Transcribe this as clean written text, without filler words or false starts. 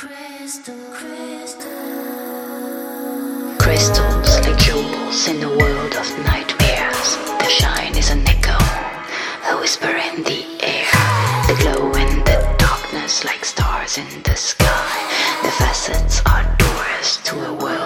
Crystals like jewels in a world of nightmares. The shine is an echo, a whisper in the air. The glow in the darkness like stars in the sky. The facets are doors to a world